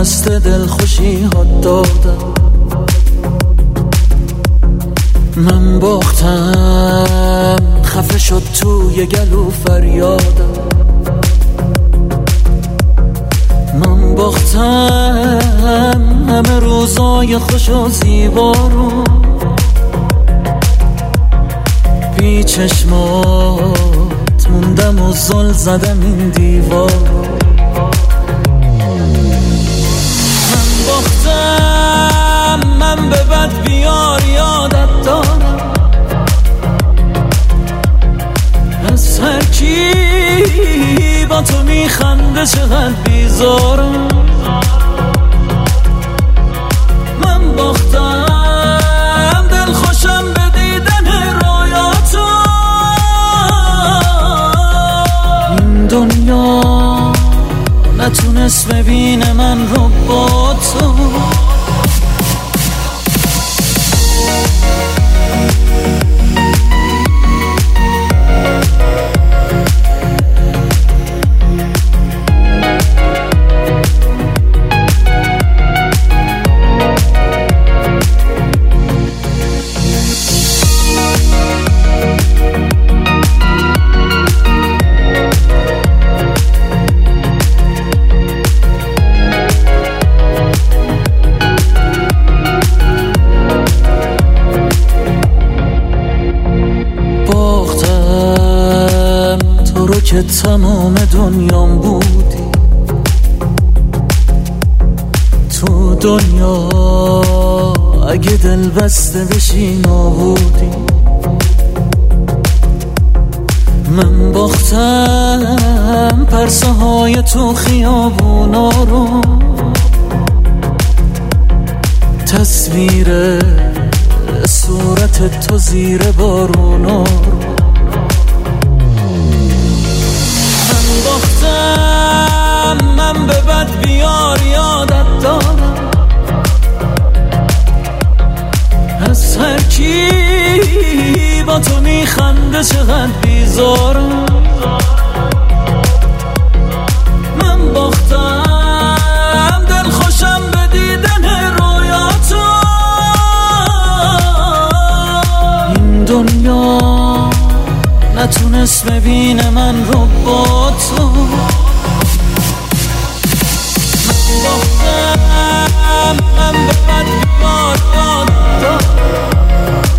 دست دلخوشی ها دادم. من باختم خفه شد توی گلو فریادم. من باختم همه روزای خوش و زیبا رو، بی چشمات موندم و زل زدم این دیوار رو. من باختم من به بد بیار یادت دارم، از هر کی با تو میخنده چقدر بیزارم. من باختم دل خوشم به دیدن رویاتو، این دنیا نتونست ببینه من رو با تو. که تمام دنیام بودی، تو دنیا اگه دل بسته بشی نابودی. من باختم پرسه های تو خیابونا رو، تصویر صورت تو زیر بارونا رو. من به بد بیار یادت دارم، از هر کی با تو میخنده چقدر بیزارم. من باختم دل خوشم به دیدن رویاتو، این دنیا نتونست ببینه من رو با تو. من به بد بیار یادت دارم،